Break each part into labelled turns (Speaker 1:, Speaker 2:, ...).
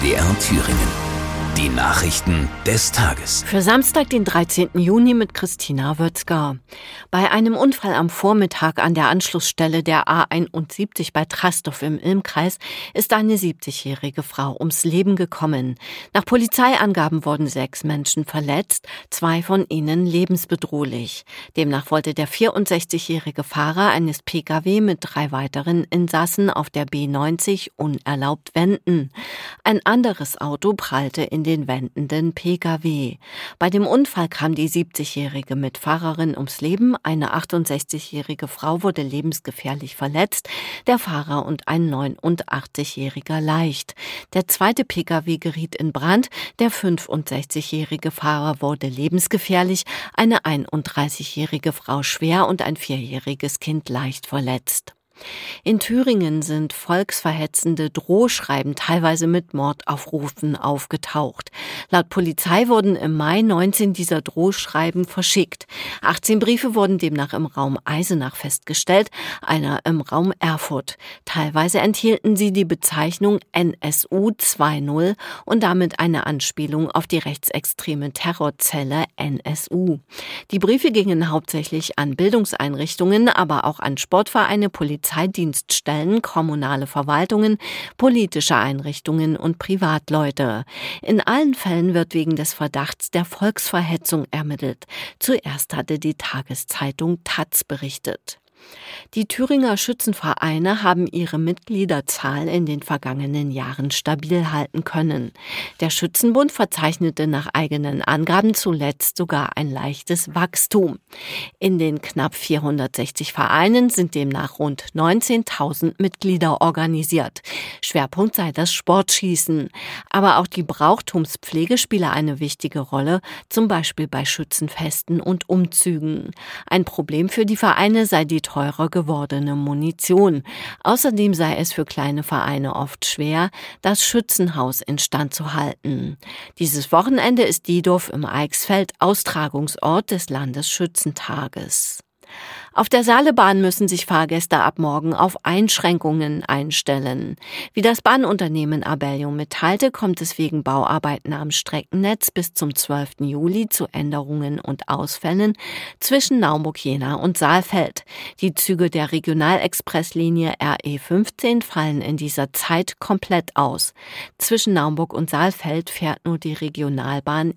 Speaker 1: MDR Thüringen. Die Nachrichten des Tages.
Speaker 2: Für Samstag, den 13. Juni mit Christina Würzger. Bei einem Unfall am Vormittag an der Anschlussstelle der A71 bei Trastorf im Ilmkreis ist eine 70-jährige Frau ums Leben gekommen. Nach Polizeiangaben wurden 6 Menschen verletzt, 2 von ihnen lebensbedrohlich. Demnach wollte der 64-jährige Fahrer eines Pkw mit 3 weiteren Insassen auf der B90 unerlaubt wenden. Ein anderes Auto prallte in den wendenden Pkw. Bei dem Unfall kam die 70-jährige Mitfahrerin ums Leben, eine 68-jährige Frau wurde lebensgefährlich verletzt, der Fahrer und ein 89-jähriger leicht. Der zweite Pkw geriet in Brand, der 65-jährige Fahrer wurde lebensgefährlich, eine 31-jährige Frau schwer und ein 4-jähriges Kind leicht verletzt. In Thüringen sind volksverhetzende Drohschreiben teilweise mit Mordaufrufen aufgetaucht. Laut Polizei wurden im Mai 19 dieser Drohschreiben verschickt. 18 Briefe wurden demnach im Raum Eisenach festgestellt, einer im Raum Erfurt. Teilweise enthielten sie die Bezeichnung NSU 2.0 und damit eine Anspielung auf die rechtsextreme Terrorzelle NSU. Die Briefe gingen hauptsächlich an Bildungseinrichtungen, aber auch an Sportvereine, Polizeidienststellen, kommunale Verwaltungen, politische Einrichtungen und Privatleute. In allen Fällen wird wegen des Verdachts der Volksverhetzung ermittelt. Zuerst hatte die Tageszeitung taz berichtet. Die Thüringer Schützenvereine haben ihre Mitgliederzahl in den vergangenen Jahren stabil halten können. Der Schützenbund verzeichnete nach eigenen Angaben zuletzt sogar ein leichtes Wachstum. In den knapp 460 Vereinen sind demnach rund 19.000 Mitglieder organisiert. Schwerpunkt sei das Sportschießen. Aber auch die Brauchtumspflege spiele eine wichtige Rolle, zum Beispiel bei Schützenfesten und Umzügen. Ein Problem für die Vereine sei die teurer gewordene Munition. Außerdem sei es für kleine Vereine oft schwer, das Schützenhaus instand zu halten. Dieses Wochenende ist Diedorf im Eichsfeld Austragungsort des Landesschützentages. Auf der Saalebahn müssen sich Fahrgäste ab morgen auf Einschränkungen einstellen. Wie das Bahnunternehmen Abellio mitteilte, kommt es wegen Bauarbeiten am Streckennetz bis zum 12. Juli zu Änderungen und Ausfällen zwischen Naumburg-Jena und Saalfeld. Die Züge der Regionalexpresslinie RE15 fallen in dieser Zeit komplett aus. Zwischen Naumburg und Saalfeld fährt nur die Regionalbahn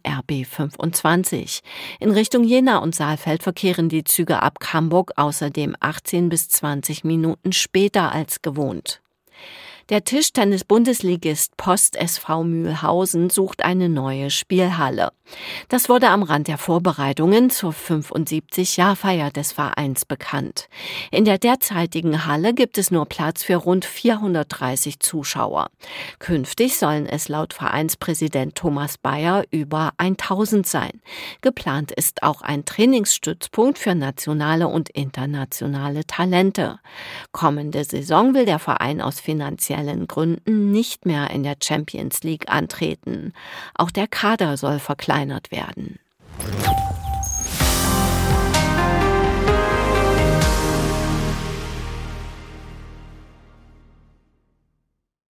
Speaker 2: RB25. In Richtung Jena und Saalfeld verkehren die Züge ab Hamburg außerdem 18 bis 20 Minuten später als gewohnt. Der Tischtennis-Bundesligist Post SV Mühlhausen sucht eine neue Spielhalle. Das wurde am Rand der Vorbereitungen zur 75-Jahrfeier des Vereins bekannt. In der derzeitigen Halle gibt es nur Platz für rund 430 Zuschauer. Künftig sollen es laut Vereinspräsident Thomas Bayer über 1000 sein. Geplant ist auch ein Trainingsstützpunkt für nationale und internationale Talente. Kommende Saison will der Verein aus finanziellen Gründen nicht mehr in der Champions League antreten. Auch der Kader soll verkleinert werden.